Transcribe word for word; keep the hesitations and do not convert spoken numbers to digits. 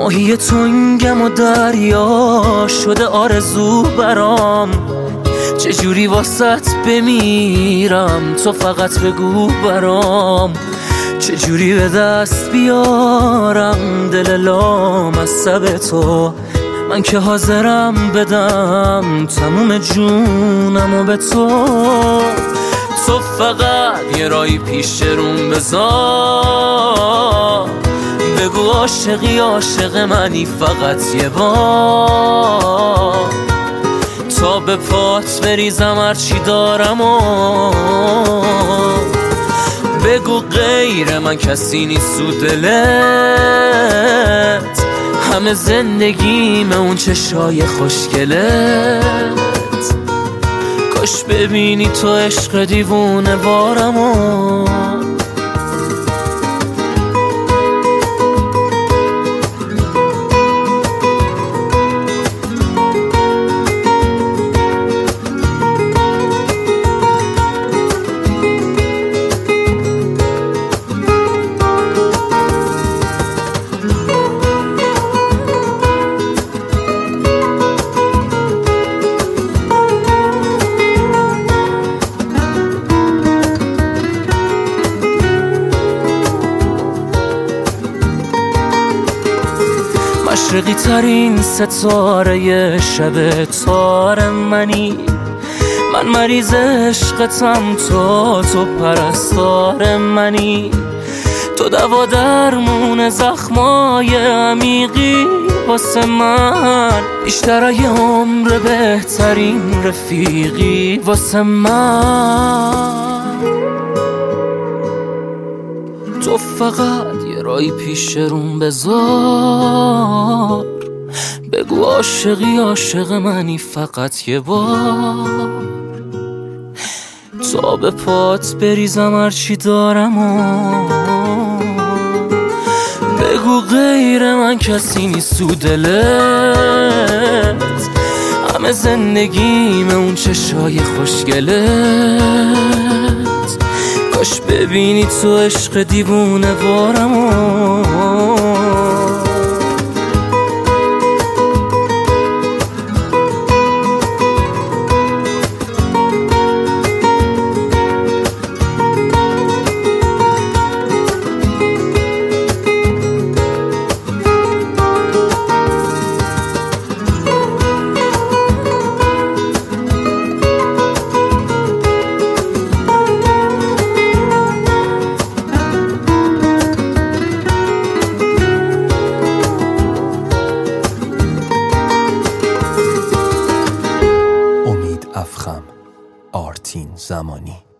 ماهی تنگم و دریا شده آرزو برام، چجوری واسط بمیرم تو فقط بگو برام، چجوری به دست بیارم دل لامصب تو، من که حاضرم بدم تموم جونمو به تو. تو فقط یه رای پیش روم بذار، بگو عاشقی عاشق منی فقط یه بار، تا به پات بریزم هرچی دارم و بگو غیر من کسی نیست تو دلت، همه زندگیم اون چشای خوشگلت، کاش ببینی تو عشق دیوونه بارمو. مشرقی ترین ستاره شب تار منی، من مریض عشقتم تو تو پرستار منی، تو دوا درمون زخمای عمیقی واسه من، بیشتر یه عمر بهترین رفیقی واسه من. تو فقط یه رای پیش روم بذار، بگو عاشقی عاشق منی فقط یه بار، تا به پات بریزم هرچی دارم و بگو غیر من کسی نیست تو دلت، همه زندگیم اون چشای خوشگلت، کاش ببینی تو عشق دیوونه بارمو. افخم آرتین زمانی.